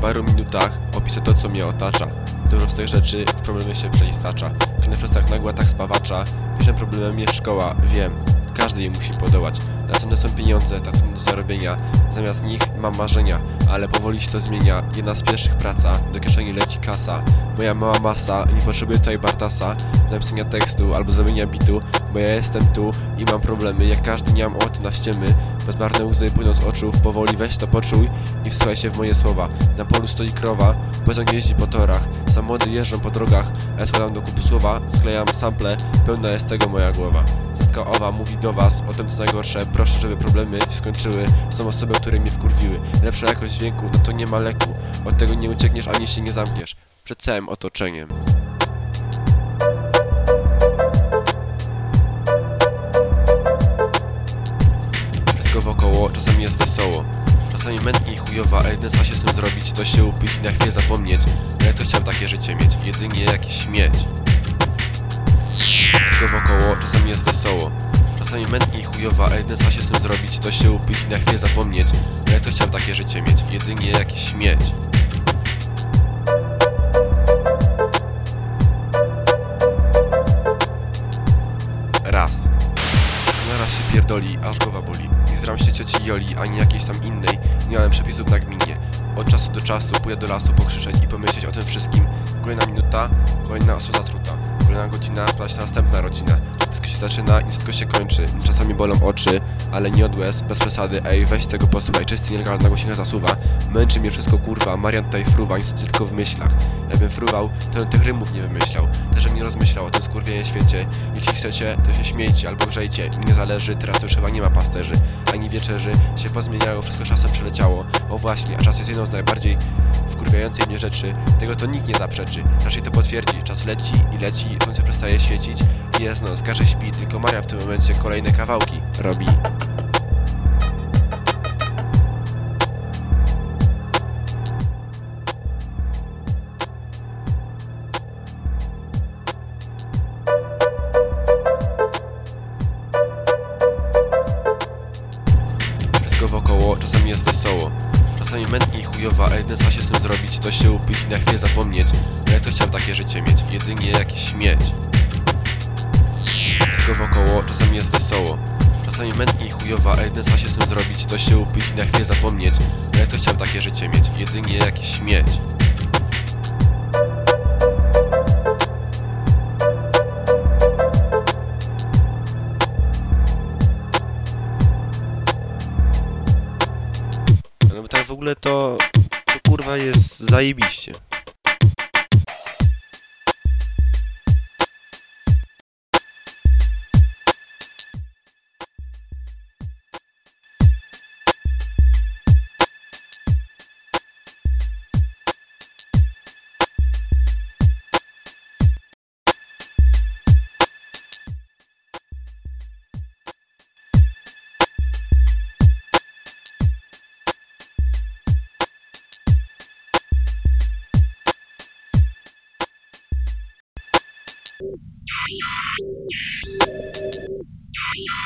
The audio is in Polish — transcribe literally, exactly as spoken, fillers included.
paru minutach opiszę to, co mnie otacza. Dużo z tych rzeczy w problemy się przeistacza. Klnę przez tak nagła tak spawacza. Pierwszym problemem jest szkoła, wiem. Każdy jej musi podołać. Następne są pieniądze, tak trudne do zarobienia. Zamiast nich mam marzenia, ale powoli się to zmienia. Jedna z pierwszych praca, do kieszeni leci kasa. Moja mała masa, nie potrzebuję tutaj Bartasa do napisania tekstu albo zrobienia bitu, bo ja jestem tu i mam problemy. Jak każdy nie mam ochoty na ściemy. Bezbarwne łzy płyną z oczu, powoli weź to poczuj i wsłuchaj się w moje słowa. Na polu stoi krowa, pociąg jeździ po torach. Samochody jeżdżą po drogach, a ja składam do kupy słowa, sklejam sample, pełna jest tego moja głowa. Setka owa mówi do was o tym, co najgorsze. Proszę, żeby problemy się skończyły. Są osoby, które mnie wkurwiły. Lepsza jakość dźwięku, no to nie ma leku. Od tego nie uciekniesz, ani się nie zamkniesz przed całym otoczeniem. Wszystko wokoło, czasami jest wesoło. Czasami mętnie i chujowa, a jedyne co się z tym zrobić, to się upić i na chwilę zapomnieć. No jak to chciałem takie życie mieć, jedynie jakiś śmieć. Wszystko wokoło, czasami jest wesoło. Czasami mętnie i chujowa, a jedyne co się z tym zrobić, to się upić i na chwilę zapomnieć. No jak to chciałem takie życie mieć, jedynie jakiś śmieć. Raz. Naraz się pierdoli, aż głowa boli. Nie zbieram się cioci Joli, ani jakiejś tam innej. Nie miałem przepisów na gminie. Od czasu do czasu pójdę do lasu pokrzyczeć i pomyśleć o tym wszystkim. Kolejna minuta, kolejna osoba zatruta. Kolejna godzina, sprawdź się następna rodzina. Wszystko się zaczyna i wszystko się kończy. Czasami bolą oczy, ale nie od łez, bez przesady. Ej, weź tego posłuchaj, czysty nielegal na głośnika zasuwa. Męczy mnie wszystko kurwa, Marian tutaj fruwa, nic tylko w myślach. Jakbym fruwał, to bym tych rymów nie wymyślał. Też bym nie rozmyślał o tym skurwienie świecie. Jeśli chcecie, to się śmiejcie albo grzejcie. Mi nie zależy, teraz to już chyba nie ma pasterzy ani wieczerzy. Się pozmieniało, wszystko czasem przeleciało. O właśnie, a czas jest jedną z najbardziej wkurwiających mnie rzeczy. Tego to nikt nie zaprzeczy, raczej to potwierdzi. Czas leci i leci, słońce przestaje świecić. Jest noc, każdy śpi, tylko Maria w tym momencie kolejne kawałki robi. Wszystko wokoło, czasami jest wesoło. Czasami mętnie i chujowa, a jedyne co się z tym zrobić, to się upić i na chwilę zapomnieć. No jak to chciałem takie życie mieć, jedynie jakiś śmieć. Wszystko wokoło, czasami jest wesoło. Czasami mętnie i chujowa, a jedyne co się z tym zrobić, to się upić i na chwilę zapomnieć. No jak to chciałem takie życie mieć, jedynie jakiś śmieć. No bo tak w ogóle to, to kurwa jest zajebiście. We'll be right back.